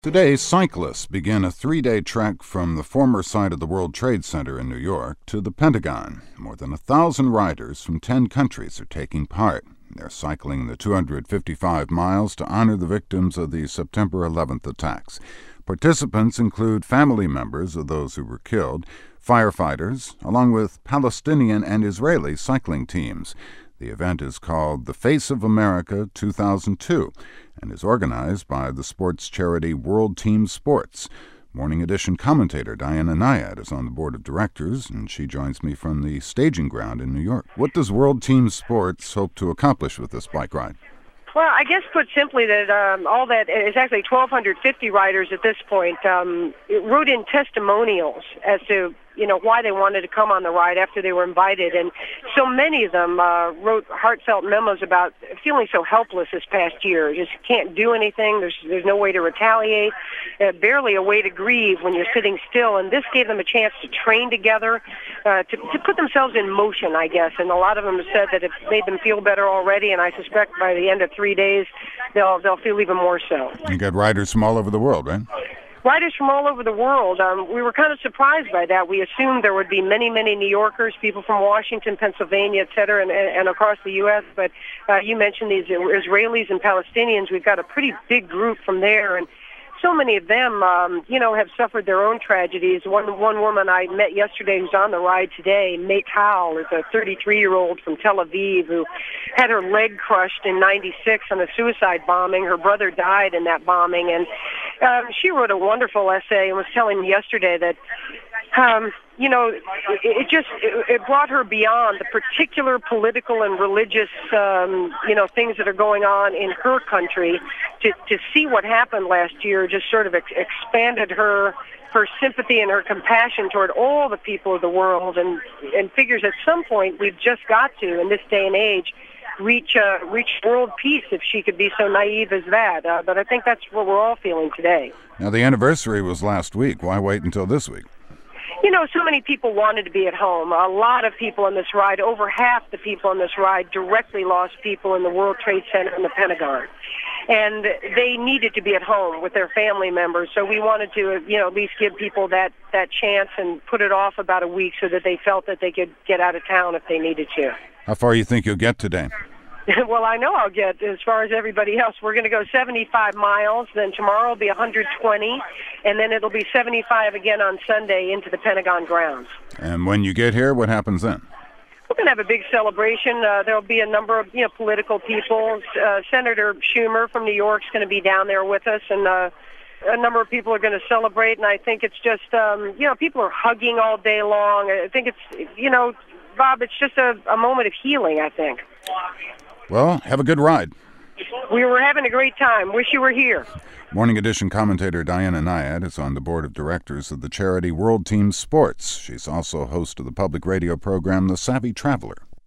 Today, cyclists begin a three-day trek from the former site of the World Trade Center in New York to the Pentagon. More than 1,000 riders from 10 countries are taking part. They're cycling the 255 miles to honor the victims of the September 11th attacks. Participants include family members of those who were killed, firefighters, along with Palestinian and Israeli cycling teams. The event is called the Face of America 2002 and is organized by the sports charity World Team Sports. Morning Edition commentator Diana Nyad is on the board of directors, and she joins me from the staging ground in New York. What does World Team Sports hope to accomplish with this bike ride? Well, I guess put simply that all that is actually 1,250 riders at this point wrote in testimonials as to why they wanted to come on the ride after they were invited, and so many of them wrote heartfelt memos about feeling so helpless this past year. Just can't do anything. There's no way to retaliate, barely a way to grieve when you're sitting still. And this gave them a chance to train together, to put themselves in motion, I guess. And a lot of them have said that it made them feel better already. And I suspect by the end of 3 days, they'll feel even more so. You got riders from all over the world, right? Riders from all over the world. We were kind of surprised by that. We assumed there would be many, many New Yorkers, people from Washington, Pennsylvania, et cetera, and across the U.S. But you mentioned these Israelis and Palestinians. We've got a pretty big group from there, and so many of them, have suffered their own tragedies. One woman I met yesterday who's on the ride today, Maytal, is a 33-year-old from Tel Aviv who had her leg crushed in '96 on a suicide bombing. Her brother died in that bombing, and she wrote a wonderful essay and was telling me yesterday that it brought her beyond the particular political and religious, things that are going on in her country. To see what happened last year just sort of expanded her sympathy and her compassion toward all the people of the world, and figures at some point we've just got to, in this day and age, reach world peace, if she could be so naive as that. But I think that's what we're all feeling today. Now, the anniversary was last week. Why wait until this week? So many people wanted to be at home. A lot of people on this ride, over half the people on this ride, directly lost people in the World Trade Center and the Pentagon. And they needed to be at home with their family members. So we wanted to, at least give people that chance and put it off about a week so that they felt that they could get out of town if they needed to. How far you think you'll get today? Well, I know I'll get as far as everybody else. We're going to go 75 miles, then tomorrow will be 120, and then it'll be 75 again on Sunday into the Pentagon grounds. And when you get here, what happens then? We're going to have a big celebration. There'll be a number of political people. Senator Schumer from New York is going to be down there with us, and a number of people are going to celebrate. And I think it's just, people are hugging all day long. I think it's, Bob, it's just a moment of healing, I think. Well, have a good ride. We were having a great time. Wish you were here. Morning Edition commentator Diana Nyad is on the board of directors of the charity World Team Sports. She's also host of the public radio program The Savvy Traveler.